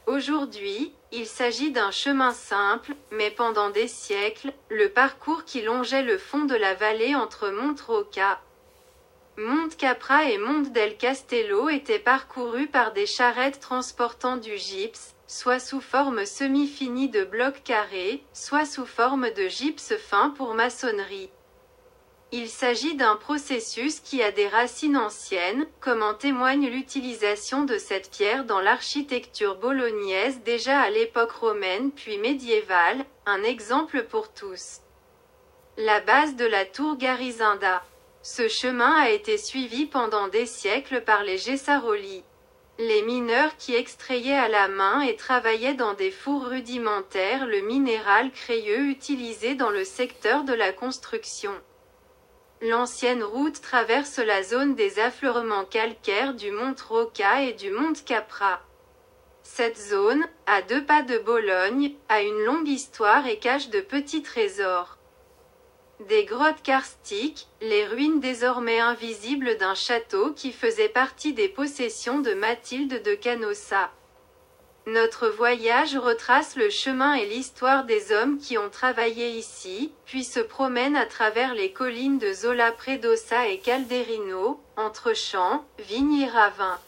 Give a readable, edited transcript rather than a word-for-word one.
Aujourd'hui, il s'agit d'un chemin simple, mais pendant des siècles, le parcours qui longeait le fond de la vallée entre Monte Roca, Monte Capra et Monte del Castello était parcouru par des charrettes transportant du gypse, soit sous forme semi-finie de blocs carrés, soit sous forme de gypse fin pour maçonnerie. Il s'agit d'un processus qui a des racines anciennes, comme en témoigne l'utilisation de cette pierre dans l'architecture bolognaise déjà à l'époque romaine puis médiévale, un exemple pour tous. La base de la tour Garizinda. Ce chemin a été suivi pendant des siècles par les Gessaroli. Les mineurs qui extrayaient à la main et travaillaient dans des fours rudimentaires le minéral crayeux utilisé dans le secteur de la construction. L'ancienne route traverse la zone des affleurements calcaires du Monte Roca et du Monte Capra. Cette zone, à 2 pas de Bologne, a une longue histoire et cache de petits trésors. Des grottes karstiques, les ruines désormais invisibles d'un château qui faisait partie des possessions de Mathilde de Canossa. Notre voyage retrace le chemin et l'histoire des hommes qui ont travaillé ici, puis se promène à travers les collines de Zola Predosa et Calderino, entre champs, vignes et ravins.